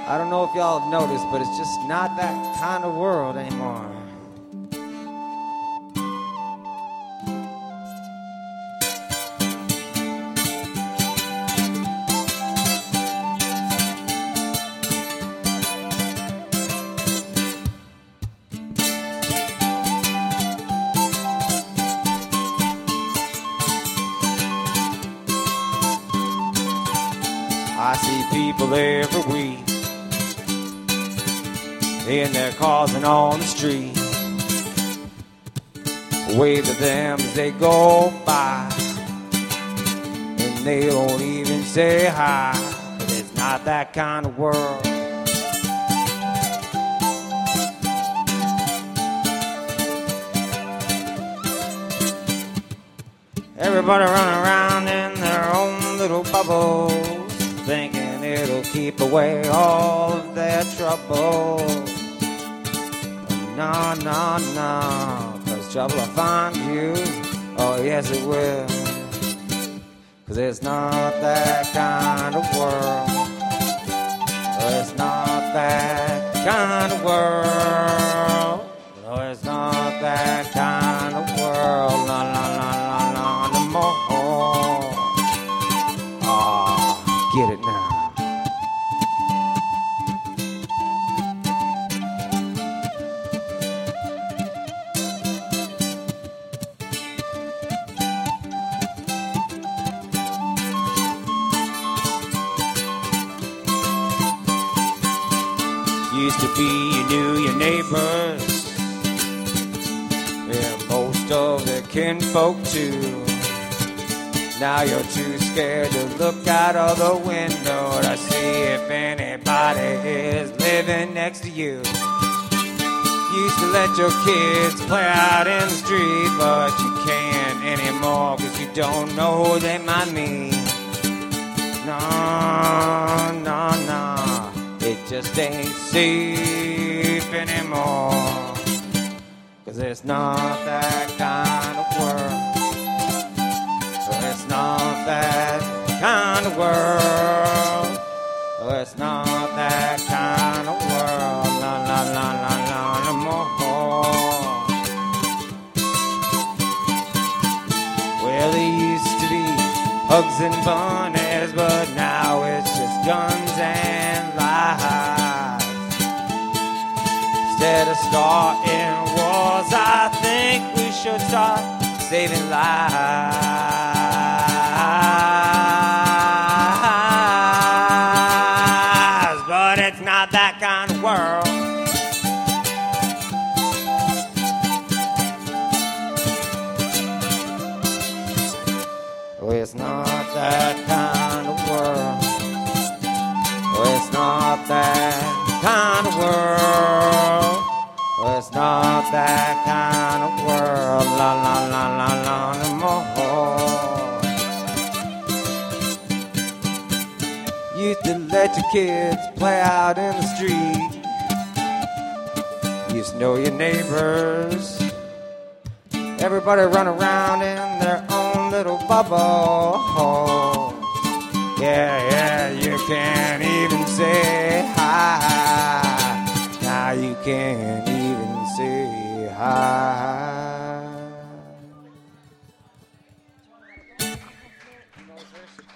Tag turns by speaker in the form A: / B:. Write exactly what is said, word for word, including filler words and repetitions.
A: I don't know if y'all have noticed, but it's just not that kind of world anymore. I see people every week in their cars and on the street, wave to them as they go by, and they don't even say hi. But it's not that kind of world. Everybody running around in their own little bubbles, thinking it'll keep away all of their troubles. No, no, no, 'cause trouble will find you. Oh, yes, it will. 'Cause it's not that kind of world. Oh, it's not that kind of world. No, it's not that kind of world. No, no, no, no, no, no more. Ah, get it now. Used to be you knew your neighbors, yeah, most of their kinfolk too. Now you're too scared to look out of the window to see if anybody is living next to you. Used to let your kids play out in the street, but you can't anymore 'cause you don't know who they might mean. No, no, no. It just ain't safe anymore, 'cause it's not that kind of world. It's not that kind of world. It's not that kind of world. La la la la la no more. Well, they used to be hugs and bunnies, but now it's just guns and lies. Instead of starting wars, I think we should start saving lives. But it's not that kind of world. Oh, it's not that kind of world. Oh, it's not that kind of world. Oh, it's not that kind of world. La la la la la no more. Used to let your kids play out in the street. Used to know your neighbors. Everybody run around in their own little bubble. Yeah, yeah, you can't even say hi. Now you can't even say hi.